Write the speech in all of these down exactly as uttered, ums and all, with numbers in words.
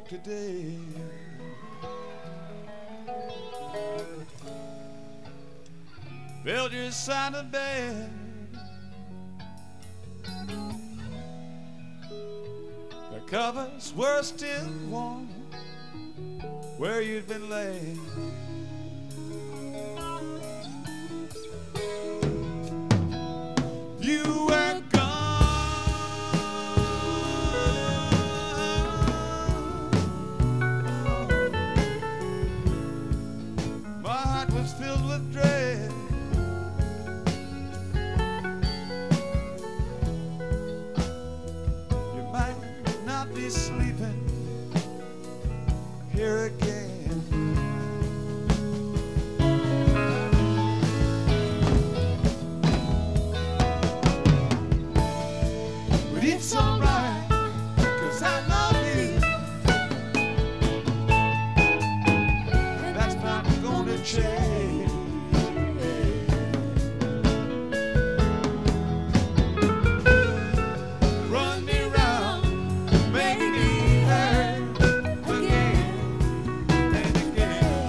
walk today. Build your side of bed. The covers were still warm where you'd been laying. You were gone. My heart was filled with dread. You might not be sleeping here again. It's alright, 'cause I love you. That's not gonna change. Run me round, make me hurt again and again.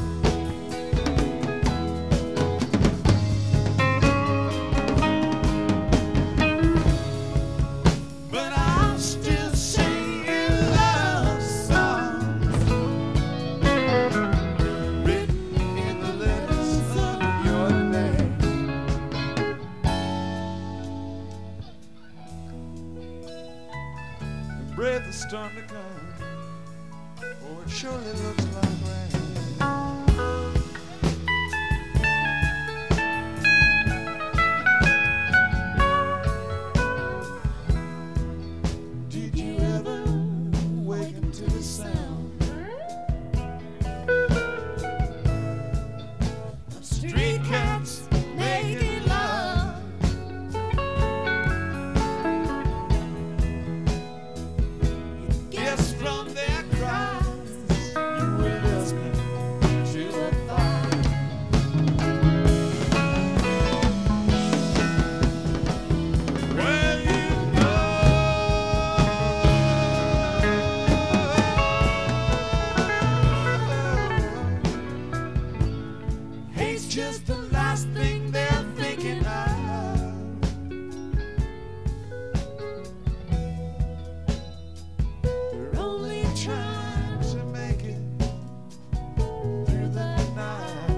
But I'm still singing love songs written in the letters of your name. And brave the storm to come, oh, it surely looks like rain. Did you ever waken to the sound of street cats making love? Guess from their cries you were listening to a thought. Well, you hate's just the last thing they're thinking of. They're only trying to make it through the night.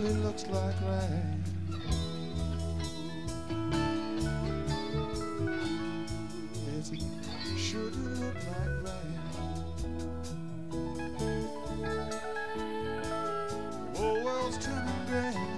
surely looks like rain. Yes, it sure do look like rain. The whole world's turning gray.